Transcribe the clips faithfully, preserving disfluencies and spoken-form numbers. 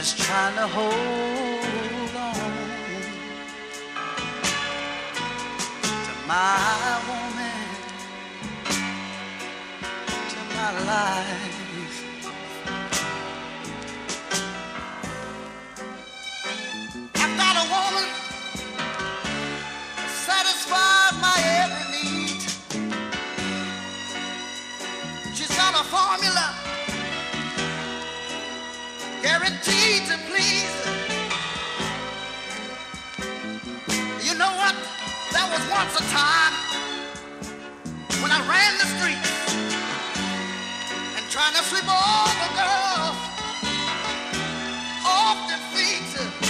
just trying to hold on to my woman, to my life. I've got a woman that satisfies my every need. She's got a formula guaranteed to please. You know what? There was once a time when I ran the streets and trying to sweep all the girls off their feet.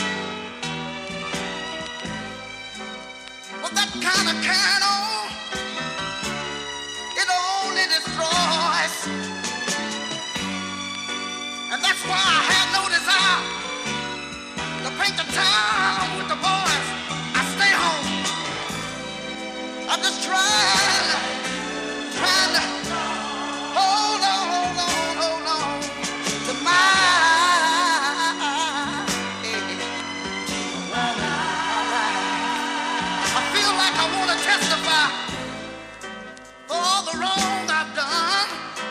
But that kind of carrying on, it only destroys. And that's why I had no desire to paint the town with the boys. I stay home. I'm just trying, trying to hold on, hold on, hold on to my woman. I feel like I want to testify for all the wrong I've done.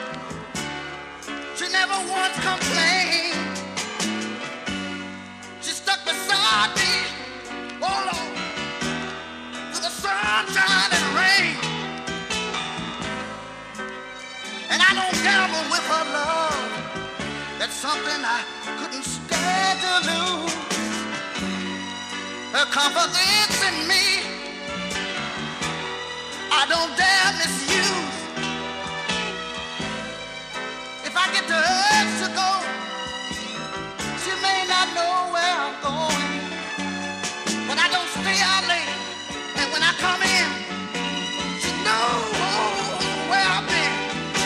She never once complained. She stuck beside me, oh Lord, through the sunshine and rain. And I don't gamble with her love. That's something I couldn't stand to lose. Her confidence in me, I don't dare misuse. If I get the urge to go, she may not know where I'm going, but I don't stay out late. And when I come in, she knows where I've been.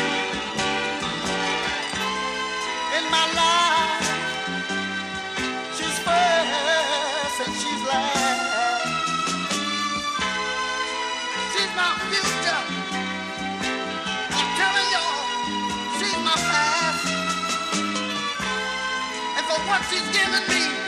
In my life, she's first and she's last. She's my future. I'm telling y'all, she's my past. And for what she's given me,